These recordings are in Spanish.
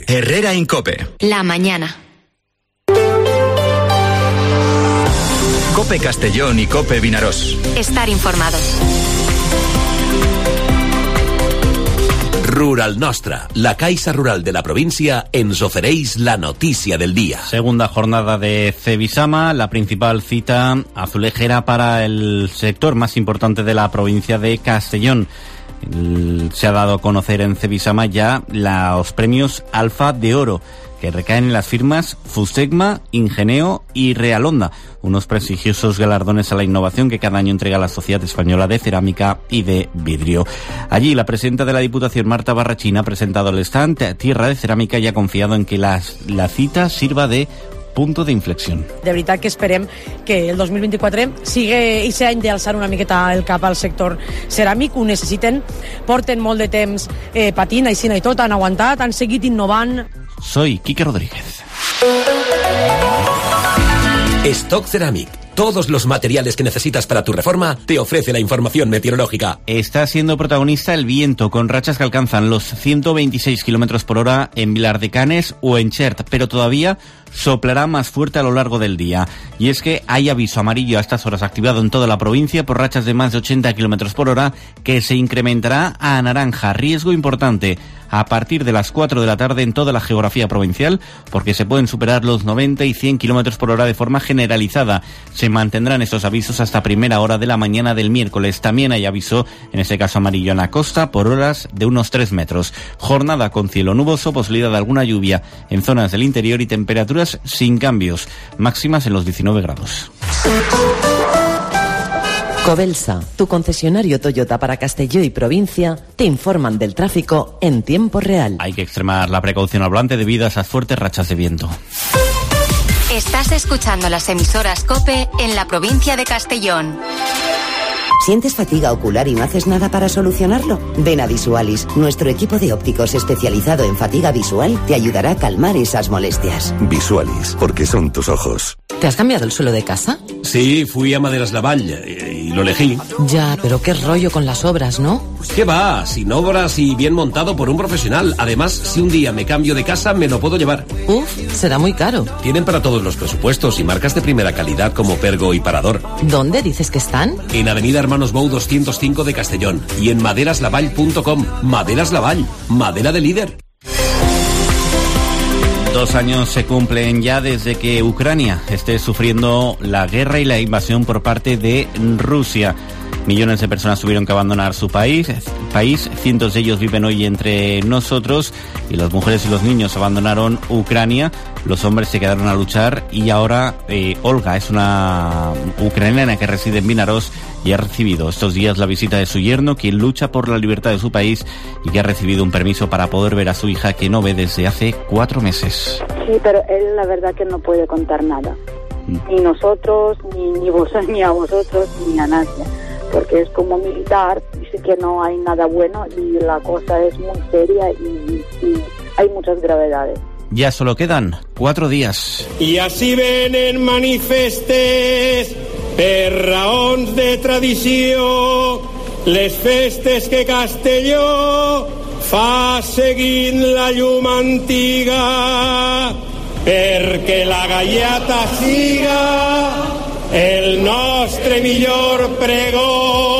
Herrera Incope. La mañana. Cope Castellón y Cope Vinaròs. Estar informado. Rural Nostra, la Caixa Rural de la provincia, ens ofereix la noticia del día. Segunda jornada de Cebisama, la principal cita azulejera para el sector más importante de la provincia de Castellón. Se ha dado a conocer en Cebisama ya los premios Alfa de Oro, que recaen en las firmas Fusegma, Ingeneo y Realonda, unos prestigiosos galardones a la innovación que cada año entrega la Sociedad Española de Cerámica y de Vidrio. Allí, la presidenta de la Diputación, Marta Barrachín, ha presentado el stand Tierra de Cerámica y ha confiado en que la cita sirva de punto d'inflexió. De veritat que esperem que el 2024 sigui aquest any d'alçar una miqueta el cap al sector ceràmic. Ho necessiten, porten molt de temps patint, així i tot, han aguantat, han seguit innovant. Soy Quique Rodríguez. Stock Ceramic. Todos los materiales que necesitas para tu reforma te ofrece la información meteorológica. Está siendo protagonista el viento, con rachas que alcanzan los 126 kilómetros por hora en Vilar de Canes o en Xert, pero todavía soplará más fuerte a lo largo del día. Y es que hay aviso amarillo a estas horas activado en toda la provincia por rachas de más de 80 kilómetros por hora, que se incrementará a naranja. Riesgo importante a partir de las 4 de la tarde en toda la geografía provincial, porque se pueden superar los 90 y 100 kilómetros por hora de forma generalizada. Se mantendrán estos avisos hasta primera hora de la mañana del miércoles. También hay aviso, en este caso amarillo en la costa, por horas de unos 3 metros. Jornada con cielo nuboso, posibilidad de alguna lluvia en zonas del interior y temperaturas sin cambios, máximas en los 19 grados. Covelsa, tu concesionario Toyota para Castelló y provincia, te informan del tráfico en tiempo real. Hay que extremar la precaución al volante debido a esas fuertes rachas de viento. Estás escuchando las emisoras COPE en la provincia de Castellón. ¿Sientes fatiga ocular y no haces nada para solucionarlo? Ven a Visualis. Nuestro equipo de ópticos especializado en fatiga visual te ayudará a calmar esas molestias. Visualis, porque son tus ojos. ¿Te has cambiado el suelo de casa? Sí, fui a Maderas Lavall y lo elegí. Ya, pero qué rollo con las obras, ¿no? ¿Qué va? Sin obras y bien montado por un profesional. Además, si un día me cambio de casa, me lo puedo llevar. Uf, será muy caro. Tienen para todos los presupuestos y marcas de primera calidad como Pergo y Parador. ¿Dónde dices que están? En Avenida Hermanos Bou 205 de Castellón y en maderaslavall.com. Maderas Lavall, madera de líder. 2 años se cumplen ya desde que Ucrania esté sufriendo la guerra y la invasión por parte de Rusia. Millones de personas tuvieron que abandonar su país, cientos de ellos viven hoy entre nosotros, y las mujeres y los niños abandonaron Ucrania, los hombres se quedaron a luchar, y ahora Olga es una ucraniana que reside en Vinaròs y ha recibido estos días la visita de su yerno, quien lucha por la libertad de su país y que ha recibido un permiso para poder ver a su hija, que no ve desde hace 4 meses. Sí, pero él la verdad que no puede contar nada, ni nosotros, ni vosotros, ni a vosotros, ni a nadie, porque es como militar, dice que no hay nada bueno y la cosa es muy seria y hay muchas gravedades. Ya solo quedan 4 días. I així venen manifestes per raons de tradició, les festes que Castelló fa seguint la llum antiga, perquè la gaiata siga el nostre millor pregó.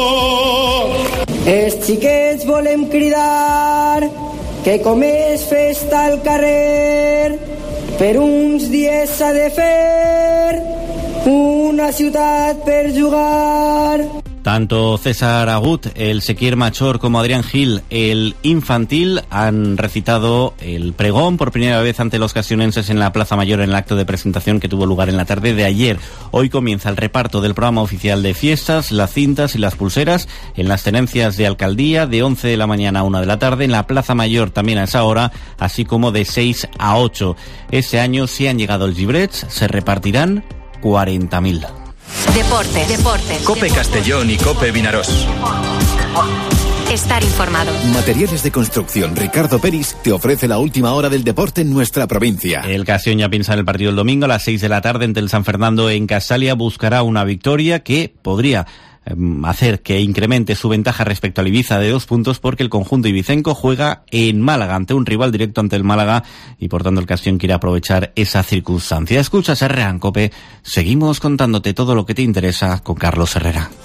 Els xiquets volem cridar que com és festa al carrer, per uns dies s'ha de fer una ciutat per jugar. Tanto César Agut, el Sequier Machor, como Adrián Gil, el infantil, han recitado el pregón por primera vez ante los castellonenses en la Plaza Mayor en el acto de presentación que tuvo lugar en la tarde de ayer. Hoy comienza el reparto del programa oficial de fiestas, las cintas y las pulseras en las tenencias de alcaldía de 11 de la mañana a 1 de la tarde, en la Plaza Mayor también a esa hora, así como de 6 a 8. Este año, si han llegado los llibrets, se repartirán 40.000. Deportes. Cope Castellón y Cope Vinaròs. Estar informado. Materiales de construcción Ricardo Peris te ofrece la última hora del deporte en nuestra provincia. El Castellón ya piensa en el partido del domingo a las 6 de la tarde ante el San Fernando en Casalia. Buscará una victoria que podría hacer que incremente su ventaja respecto al Ibiza de 2 puntos, porque el conjunto ibicenco juega en Málaga ante un rival directo ante el Málaga y por tanto el Castellón quiere aprovechar esa circunstancia. Escuchas Herrera en COPE, seguimos contándote todo lo que te interesa con Carlos Herrera.